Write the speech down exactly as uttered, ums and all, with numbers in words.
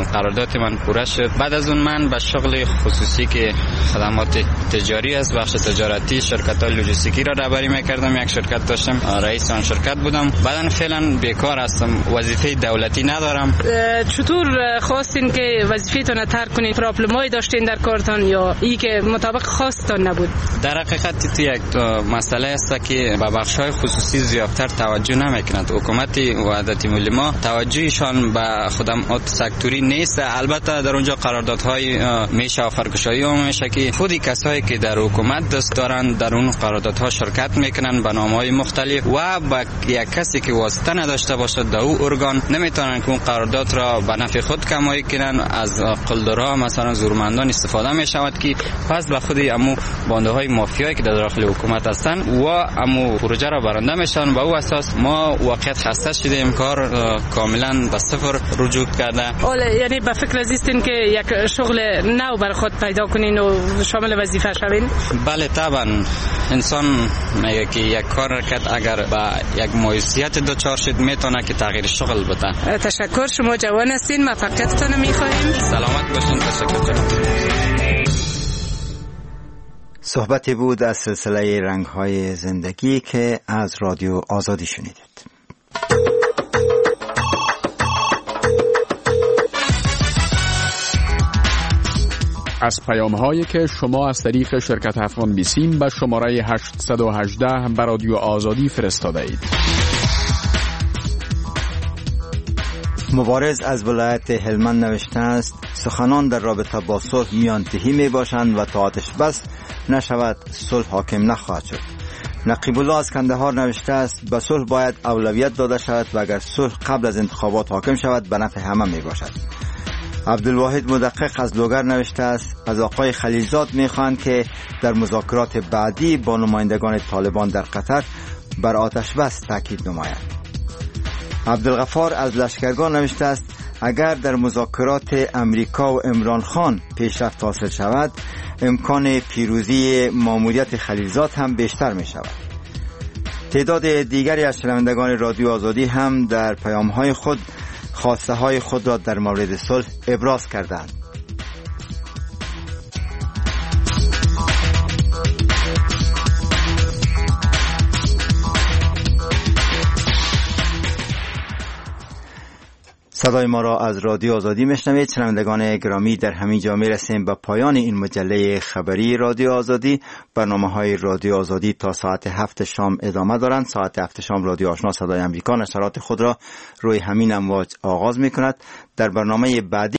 قرارداد من پوره شد. بعد از اون من به شغل خصوصی که خدمات تجاری است، بخش تجارتی شرکت‌های لوجستیکی را رهبری می‌کردم. یک شرکت داشتم، رئیس آن شرکت بودم. بعداً فعلا بیکار هستم، وظیفه دولتی ندارم. چطور خواستین که وظیفه‌تون ترک کنین؟ پرابلمایی داشتین در کارتان یا ای که مطابق خواستتان نبود؟ در حقیقت یک مسئله است که به بخش‌های خصوصی زیادتر توجه نمی‌کند. حکومت وحدت ملی ما توجهشان به خدمات سکتوری نیست. البته در اونجا قراردادهای میشه و فرکشایی هم میشه که خودی کسایی که در حکومت دست دارند در اون قراردادها شرکت میکنن به نام‌های مختلف و با یک کسی که واسطه نداشته باشد در او ارگان نمیتونن که اون قرارداد را به نفع خود کمایی کنن. از قلدرها مثلا زورمندان استفاده میشود که پس به خودی امو بانده های مافیایی که در داخل حکومت هستن و امو پروژه را برنده میشن. به او اساس ما واقعیت خسته شدیم، کار کاملا به صفر رجوع کرده. اوله یعنی به فکر ازیستین که یک شغل نو بر خود پیدا کنین و شامل وظیفه شوین؟ بله طبعا. انسان میگه که یک کار کرد اگر با یک موثریت دچار شد میتونه که تغییر شغل بده. تشکر، شما جوان هستین، موفقیتتون میخواهیم. سلامت باشین. تشکر. صحبتی بود از سلسله رنگ‌های زندگی که از رادیو آزادی شنیدید. از پیام‌هایی که شما از طریق شرکت افغان بیسیم به شماره هشت یک هشت به رادیو آزادی فرستاده اید. مبارز از ولایت هلمند نوشته است: سخنان در رابطه با صلح میانتهی می باشند و تا آتش بس نشود صلح حاکم نخواهد شد. نقیب الله از کندهار نوشته است: به صلح باید اولویت داده شود و اگر صلح قبل از انتخابات حاکم شود به نفع همه می باشد. عبدالواحد مدقق از لوگر نوشته است: از آقای خلیلزاد میخواهند که در مذاکرات بعدی با نمایندگان طالبان در قطر بر آتش بس تاکید نماید. عبدالغفار از لشکرگاه نوشته است: اگر در مذاکرات امریکا و عمران خان پیشرفت حاصل شود امکان پیروزی ماموریت خلیلزاد هم بیشتر می شود. تعداد دیگری از شنوندگان رادیو آزادی هم در پیام‌های خود خواسته های خود را در مورد صلح ابراز کردند. صدای ما را از رادیو آزادی میشنوید. شنوندگان گرامی، در همین جا میرسیم به پایان این مجله خبری رادیو آزادی. برنامه های رادیو آزادی تا ساعت هفت شام ادامه دارند. ساعت هفت شام رادیو آشنا صدای امریکا نشرات خود را روی همین امواج آغاز میکند. در برنامه بعدی